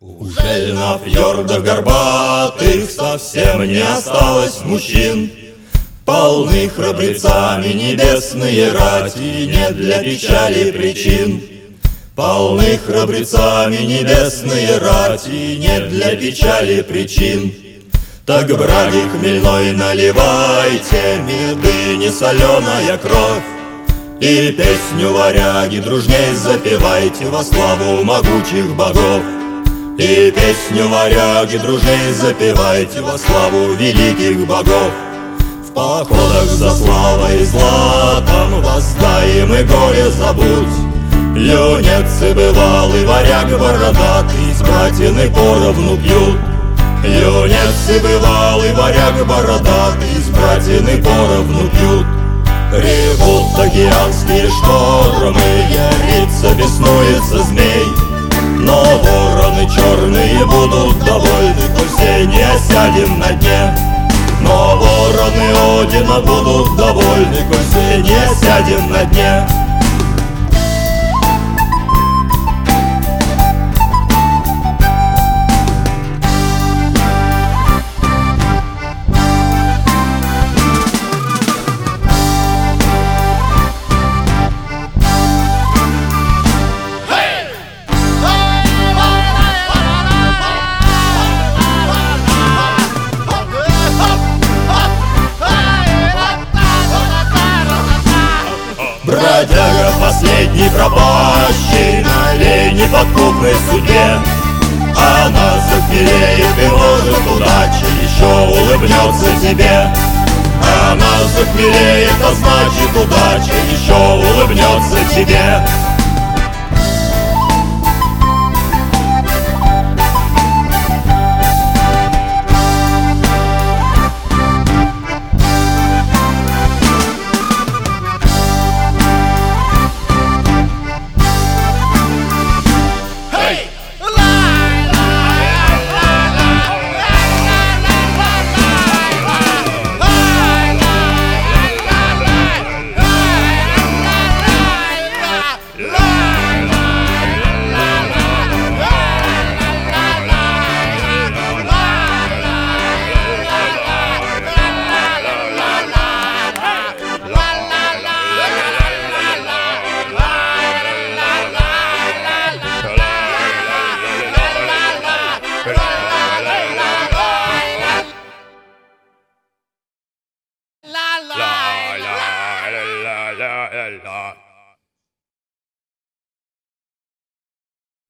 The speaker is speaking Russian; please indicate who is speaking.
Speaker 1: Ужель на фьордах горбатых совсем не осталось мужчин, полны храбрецами небесные рати, не для печали причин. Полны храбрецами небесные рати, не для печали причин. Так браги хмельной наливайте, меды не соленая кровь, и песню варяги дружней запевайте во славу могучих богов. И песню варяги дружней запевайте во славу великих богов. В походах за славой и златом воздаем и горе забудь. Юнец и бывалый варяг бородатый с братьями поровну пьют. Юнец и бывалый варяг бородатый с братьями поровну пьют. Ревут океанские штормы, ярится, беснуется змей, но вороны черные будут довольны, коль все не осядем на дне. Но вороны Одина будут довольны, коль все не осядем на дне. Бродяга последний пропащий на лей неподкупной судьбе, она захмелеет и может удача еще улыбнется тебе. Она захмелеет, а значит удача еще улыбнется тебе.